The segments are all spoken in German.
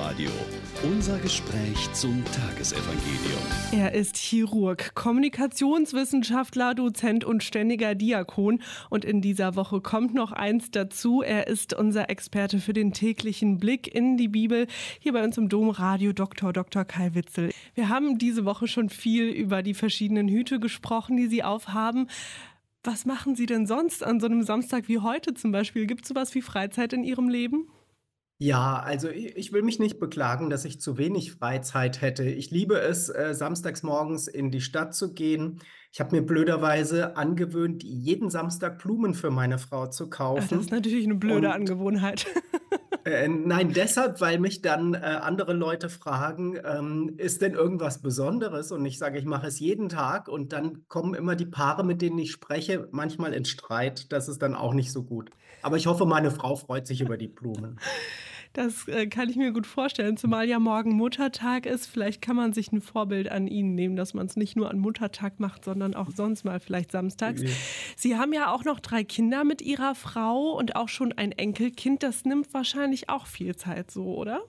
Domradio. Unser Gespräch zum Tagesevangelium. Er ist Chirurg, Kommunikationswissenschaftler, Dozent und ständiger Diakon. Und in dieser Woche kommt noch eins dazu. Er ist unser Experte für den täglichen Blick in die Bibel. Hier bei uns im Domradio Dr. Kai Witzel. Wir haben diese Woche schon viel über die verschiedenen Hüte gesprochen, die Sie aufhaben. Was machen Sie denn sonst an so einem Samstag wie heute zum Beispiel? Gibt es sowas wie Freizeit in Ihrem Leben? Ja, also ich will mich nicht beklagen, dass ich zu wenig Freizeit hätte. Ich liebe es, samstags morgens in die Stadt zu gehen. Ich habe mir blöderweise angewöhnt, jeden Samstag Blumen für meine Frau zu Das ist kaufen. natürlich eine blöde Und Angewohnheit. nein, deshalb, weil mich dann andere Leute fragen, ist denn irgendwas Besonderes? Und ich sage, ich mache es jeden Tag. Und dann kommen immer die Paare, mit denen ich spreche, manchmal in Streit. Das ist dann auch nicht so gut. Aber ich hoffe, meine Frau freut sich über die Blumen. Das kann ich mir gut vorstellen, zumal ja morgen Muttertag ist. Vielleicht kann man sich ein Vorbild an Ihnen nehmen, dass man es nicht nur an Muttertag macht, sondern auch sonst mal vielleicht samstags. Sie haben ja auch noch 3 Kinder mit Ihrer Frau und auch schon ein Enkelkind. Das nimmt wahrscheinlich auch viel Zeit so, oder?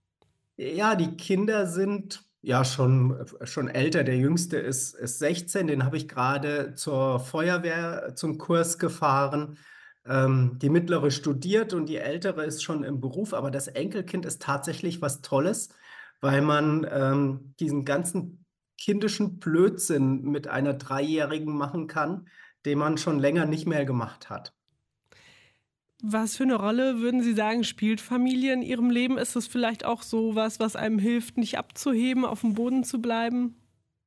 Ja, die Kinder sind ja schon älter. Der Jüngste ist 16, den habe ich gerade zur Feuerwehr zum Kurs gefahren. Die mittlere studiert und die ältere ist schon im Beruf, aber das Enkelkind ist tatsächlich was Tolles, weil man diesen ganzen kindischen Blödsinn mit einer Dreijährigen machen kann, den man schon länger nicht mehr gemacht hat. Was für eine Rolle, würden Sie sagen, spielt Familie in Ihrem Leben? Ist es vielleicht auch so was einem hilft, nicht abzuheben, auf dem Boden zu bleiben?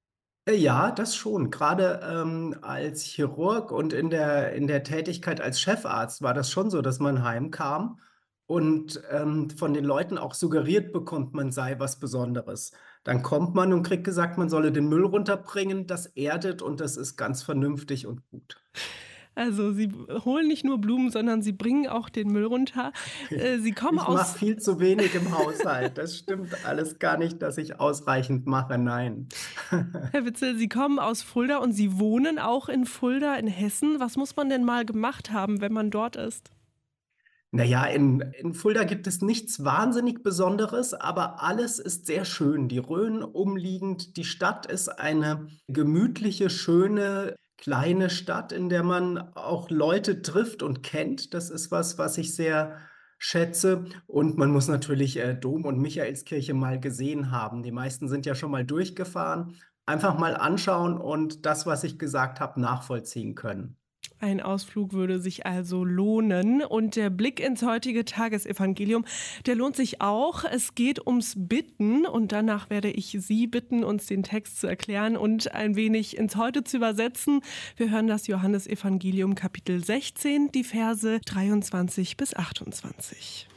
Ja, das schon. Gerade als Chirurg und in der Tätigkeit als Chefarzt war das schon so, dass man heimkam und von den Leuten auch suggeriert bekommt, man sei was Besonderes. Dann kommt man und kriegt gesagt, man solle den Müll runterbringen. Das erdet und das ist ganz vernünftig und gut. Also Sie holen nicht nur Blumen, sondern Sie bringen auch den Müll runter. Sie kommen Ich mache aus, viel zu wenig im Haushalt. Das stimmt alles gar nicht, dass ich ausreichend mache. Nein. Herr Witzel, Sie kommen aus Fulda und Sie wohnen auch in Fulda in Hessen. Was muss man denn mal gemacht haben, wenn man dort ist? Naja, in Fulda gibt es nichts wahnsinnig Besonderes, aber alles ist sehr schön. Die Rhön umliegend, die Stadt ist eine gemütliche, schöne, kleine Stadt, in der man auch Leute trifft und kennt. Das ist was ich sehr schätze. Und man muss natürlich Dom und Michaelskirche mal gesehen haben. Die meisten sind ja schon mal durchgefahren. Einfach mal anschauen und das, was ich gesagt habe, nachvollziehen können. Ein Ausflug würde sich also lohnen. Und der Blick ins heutige Tagesevangelium, der lohnt sich auch. Es geht ums Bitten und danach werde ich Sie bitten, uns den Text zu erklären und ein wenig ins Heute zu übersetzen. Wir hören das Johannesevangelium Kapitel 16, die Verse 23 bis 28.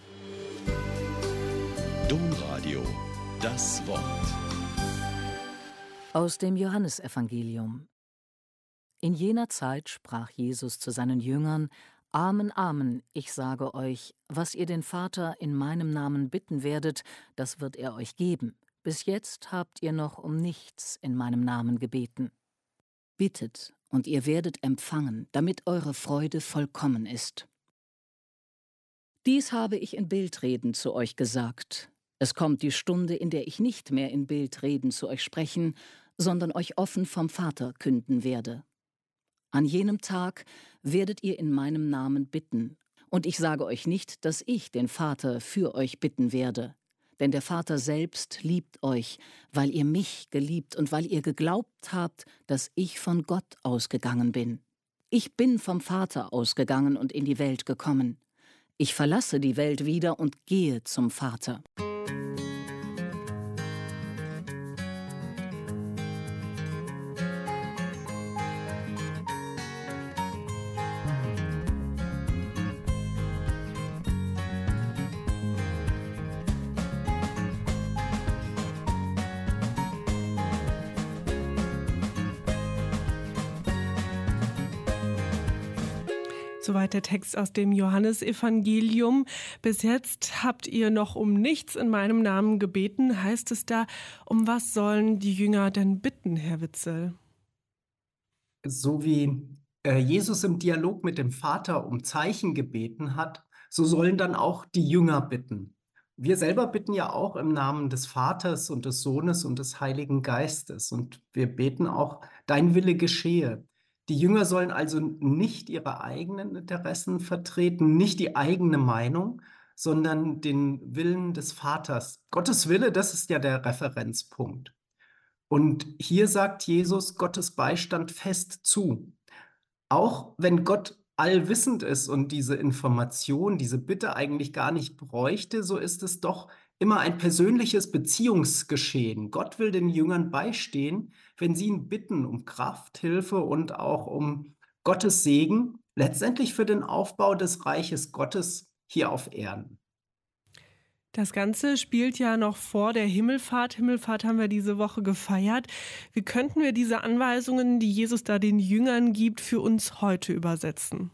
Domradio, das Wort. Aus dem Johannesevangelium. In jener Zeit sprach Jesus zu seinen Jüngern: Amen, Amen, ich sage euch, was ihr den Vater in meinem Namen bitten werdet, das wird er euch geben. Bis jetzt habt ihr noch um nichts in meinem Namen gebeten. Bittet, und ihr werdet empfangen, damit eure Freude vollkommen ist. Dies habe ich in Bildreden zu euch gesagt. Es kommt die Stunde, in der ich nicht mehr in Bildreden zu euch sprechen, sondern euch offen vom Vater künden werde. An jenem Tag werdet ihr in meinem Namen bitten, und ich sage euch nicht, dass ich den Vater für euch bitten werde, denn der Vater selbst liebt euch, weil ihr mich geliebt und weil ihr geglaubt habt, dass ich von Gott ausgegangen bin. Ich bin vom Vater ausgegangen und in die Welt gekommen. Ich verlasse die Welt wieder und gehe zum Vater. Soweit der Text aus dem Johannesevangelium. Bis jetzt habt ihr noch um nichts in meinem Namen gebeten. Heißt es da, um was sollen die Jünger denn bitten, Herr Witzel? So wie Jesus im Dialog mit dem Vater um Zeichen gebeten hat, so sollen dann auch die Jünger bitten. Wir selber bitten ja auch im Namen des Vaters und des Sohnes und des Heiligen Geistes. Und wir beten auch, dein Wille geschehe. Die Jünger sollen also nicht ihre eigenen Interessen vertreten, nicht die eigene Meinung, sondern den Willen des Vaters. Gottes Wille, das ist ja der Referenzpunkt. Und hier sagt Jesus Gottes Beistand fest zu. Auch wenn Gott allwissend ist und diese Information, diese Bitte eigentlich gar nicht bräuchte, so ist es doch immer ein persönliches Beziehungsgeschehen. Gott will den Jüngern beistehen, wenn sie ihn bitten um Kraft, Hilfe und auch um Gottes Segen, letztendlich für den Aufbau des Reiches Gottes hier auf Erden. Das Ganze spielt ja noch vor der Himmelfahrt. Himmelfahrt haben wir diese Woche gefeiert. Wie könnten wir diese Anweisungen, die Jesus da den Jüngern gibt, für uns heute übersetzen?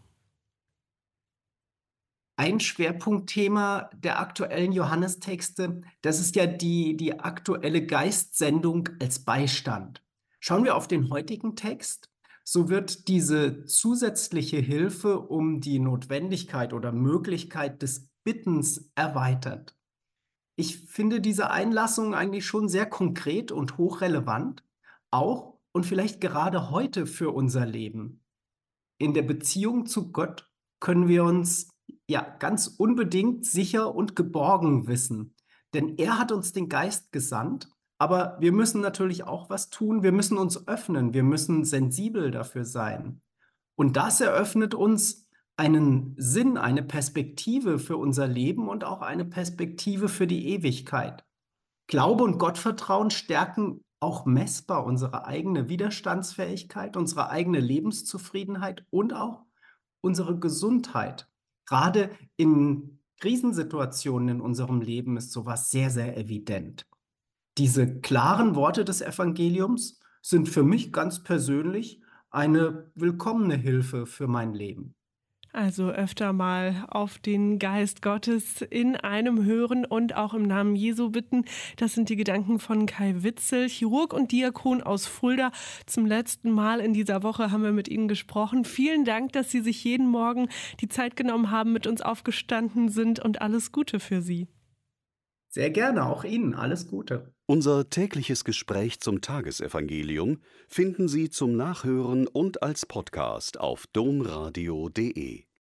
Ein Schwerpunktthema der aktuellen Johannestexte, das ist ja die aktuelle Geistsendung als Beistand. Schauen wir auf den heutigen Text, so wird diese zusätzliche Hilfe um die Notwendigkeit oder Möglichkeit des Bittens erweitert. Ich finde diese Einlassung eigentlich schon sehr konkret und hochrelevant, auch und vielleicht gerade heute für unser Leben. In der Beziehung zu Gott können wir uns ja ganz unbedingt sicher und geborgen wissen, denn er hat uns den Geist gesandt, aber wir müssen natürlich auch was tun, wir müssen uns öffnen, wir müssen sensibel dafür sein. Und das eröffnet uns einen Sinn, eine Perspektive für unser Leben und auch eine Perspektive für die Ewigkeit. Glaube und Gottvertrauen stärken auch messbar unsere eigene Widerstandsfähigkeit, unsere eigene Lebenszufriedenheit und auch unsere Gesundheit. Gerade in Krisensituationen in unserem Leben ist sowas sehr, sehr evident. Diese klaren Worte des Evangeliums sind für mich ganz persönlich eine willkommene Hilfe für mein Leben. Also öfter mal auf den Geist Gottes in einem hören und auch im Namen Jesu bitten. Das sind die Gedanken von Kai Witzel, Chirurg und Diakon aus Fulda. Zum letzten Mal in dieser Woche haben wir mit Ihnen gesprochen. Vielen Dank, dass Sie sich jeden Morgen die Zeit genommen haben, mit uns aufgestanden sind, und alles Gute für Sie. Sehr gerne, auch Ihnen alles Gute. Unser tägliches Gespräch zum Tagesevangelium finden Sie zum Nachhören und als Podcast auf domradio.de.